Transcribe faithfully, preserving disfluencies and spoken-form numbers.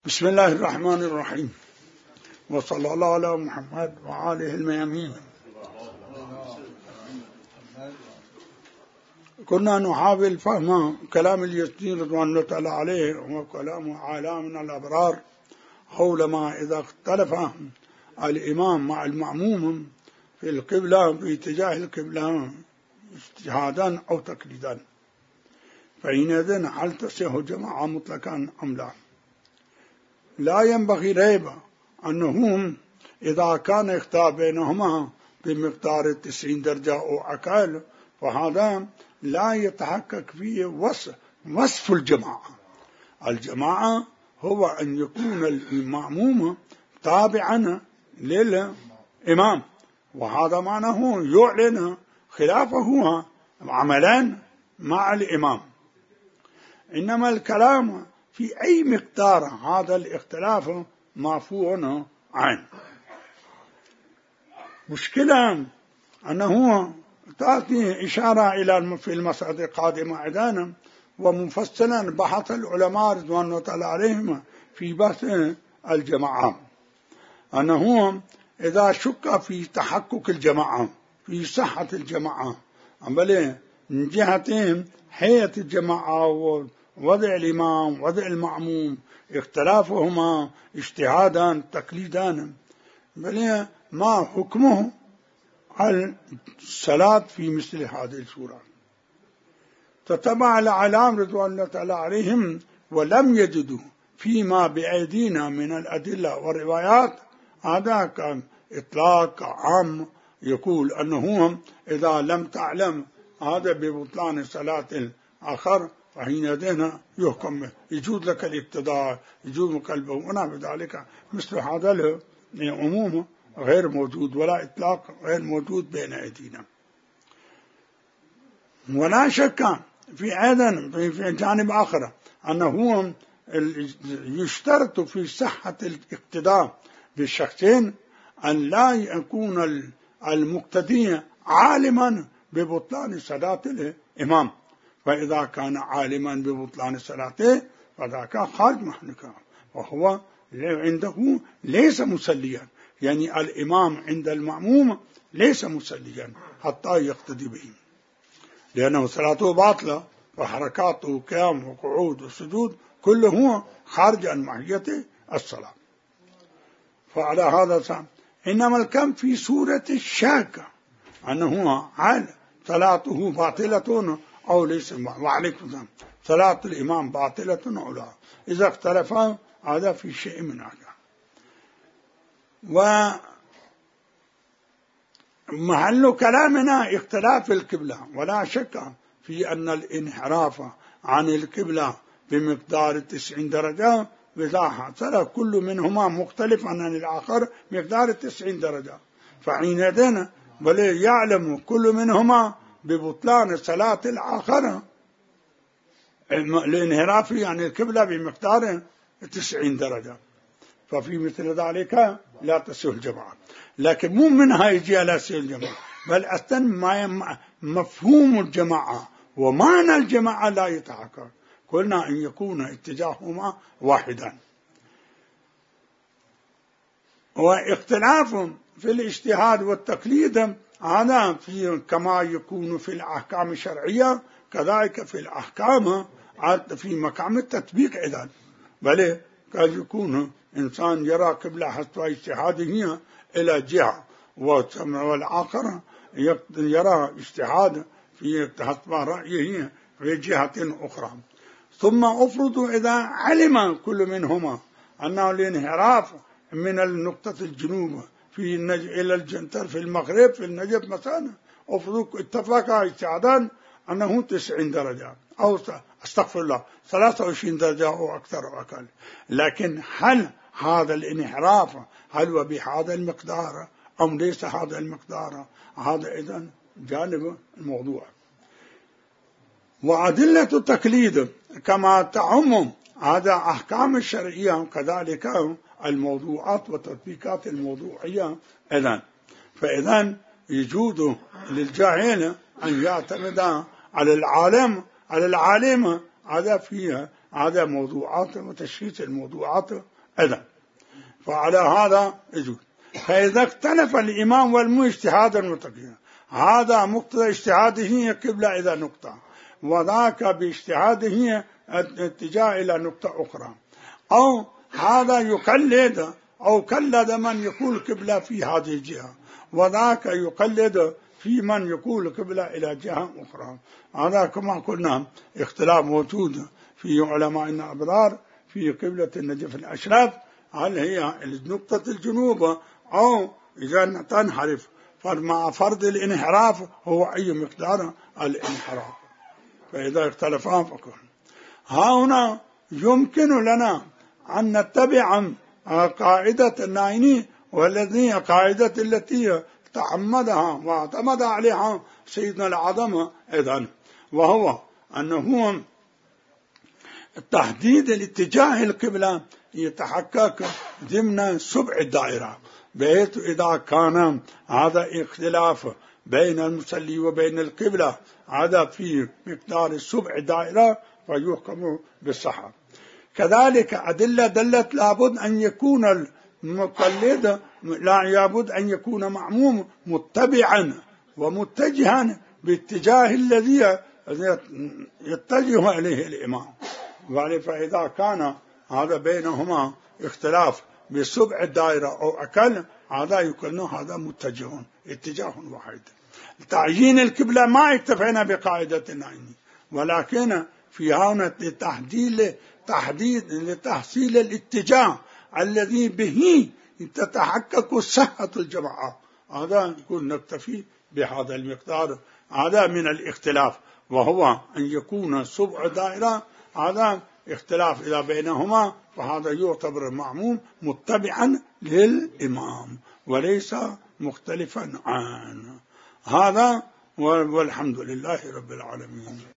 بسم الله الرحمن الرحيم، وصلى الله على محمد وآله الميامين. كنا نحاول فهم كلام اليزدي رضوان الله تعالى عليه وكلام عالمنا الأبرار حول ما إذا اختلف الإمام مع المأموم في القبلة في اتجاه القبلة اجتهادا أو تقليدا، فحينئذ هل تصح جماعة مطلقا أم لا؟ لا ينبغي ريب أنهم إذا كان اختلاف بينهما بمقدار التسعين درجة أو أقل فهذا لا يتحقق فيه وصف, وصف الجماعة. الجماعة هو أن يكون المأموم تابعا للإمام، وهذا معناه يعلن خلافه عملا مع الإمام. إنما الكلام في أي مقدار هذا الاختلاف مرفوع عنه. مشكلة أنه تأتي إشارة إلى في المسألة القادمة عندنا، ومفصلا بحث العلماء رضوان الله تعالى عليهم في بحث الجماعة، أنه إذا شك في تحقق الجماعة في صحة الجماعة بل من جهتين حية الجماعة ووضع الإمام وضع المأموم اختلافهما اجتهادا تقليدا، بل ما حكمه الصلاة في مثل هذه الصورة. تتبع العلام رضوان الله تعالى عليهم ولم يجدوا فيما بأيدينا من الأدلة والروايات هذا كان إطلاق عام يقول أنه إذا لم تعلم هذا ببطلان صلاة الآخر فحينئذ يحكم يجوز لك الاقتداء يجوز قلبه ونحو ذلك. مثل هذا العموم غير موجود ولا إطلاق غير موجود بين أيدينا. ولا شك في أيضا في جانب آخر أنه يشترط في صحة الاقتداء بالشخصين أن لا يكون المقتدي عالما ببطلان صلاة الإمام، فإذا كان عالما ببطلان صلاته فذاك خارج محنك وهو عنده ليس مسليا، يعني الإمام عند المأموم ليس مسليا حتى يقتدي به، لأنه صلاته باطلة وحركاته قيام وقعود وسجود كله خارج عن ماهية الصلاة. فعلى هذا السبب إنما الكم في سورة الشاك أنه هل صلاته باطلة أو ليس، وعليكم السلام صلاة الإمام باطلة أو لا، إذا اختلفا هذا في شيء من هذا. ومحل كلامنا اختلاف القبلة، ولا شك في أن الانحراف عن القبلة بمقدار تسعين درجة وإذا حصل كل منهما مختلف عن الآخر مقدار تسعين درجة فحينئذ بل يعلم كل منهما ببطلان صلاة الآخر الانحراف عن القبلة بمقدار تسعين درجة، ففي مثل ذلك لا تصح الجماعة. لكن مو منها يجي لا تصح الجماعة، بل أصلا مفهوم الجماعة ومعنى الجماعة لا يتحقق. قلنا أن يكون اتجاههما واحدا. واختلاف في الاجتهاد والتقليد هذا في كما يكون في الأحكام الشرعية كذلك في الأحكام في مقام التطبيق أيضا، بل قد يكون إنسان يرى قبلة حسب اجتهاده إلى جهة والآخر يرى اجتهاد في حسب رأيه في جهة أخرى. ثم أفرض إذا علم كل منهما أنه الانحراف من النقطة الجنوب في النجم إلى الجنتر في المغرب في النجف مثلا، أفرض اتفقا اجتهادا أنه تسعين درجة أو استغفر الله ثلاثة وعشرين درجة أو أكثر أو أقل، لكن هل هذا الانحراف هل هو بهذا المقدار أم ليس هذا المقدار؟ هذا إذن جانب الموضوع. وأدلة التقليد كما تعم هذا أحكام الشرعية كذلك الموضوعات وتطبيقات الموضوعية إذن. فإذن يجوز للجاهل أن يعتمد على العالم على العالم هذا فيها هذا موضوعات وتشخيص الموضوعات إذن فعلى هذا يجوز. فإذا اختلف الإمام والمو اجتهادا متقيا، هذا مقتضى اجتهاده هي قبلة إلى نقطة، وذاك باجتهاده هي اتجاه إلى نقطة أخرى، أو هذا يقلد أو قلد من يقول قبلة في هذه الجهة، وذاك يقلد في من يقول قبلة إلى جهة أخرى. هذا كما قلنا اختلاف موجود في علماء الأبرار في قبلة النجف الأشرف، هل هي نقطة الجنوب أو إذا تنحرف، فمع فرض الانحراف هو أي مقدار الانحراف. فإذا اختلفا فكل ها هنا يمكن لنا أن نتبع قاعدة النايني، والذي قاعدة التي تعمدها واعتمد عليها سيدنا العظم إذن، وهو أنه تحديد الاتجاه القبلة يتحقق ضمن سبع الدائرة، بحيث إذا كان هذا اختلاف بين المصلي وبين القبلة هذا في مقدار سبع دائرة فيحكم بالصحة. كذلك أدلة دلت لابد أن يكون المقلد لا لابد أن يكون معموم متبعا ومتجها باتجاه الذي يتجه إليه الإمام. فإذا كان هذا بينهما اختلاف بسبع الدائرة أو أقل، هذا يكون هذا متجه اتجاه واحد. تعيين القبلة ما اكتفينا بقاعدة النايني، ولكن في هنا لتحديد تحديد لتحصيل الاتجاه الذي به تتحقق صحة الجماعة، هذا يكون نكتفي بهذا المقدار. هذا من الاختلاف، وهو أن يكون سبع دائرة، هذا اختلاف إذا بينهما، فهذا يعتبر معموم متبعا للإمام وليس مختلفا عنه. هذا والحمد لله رب العالمين.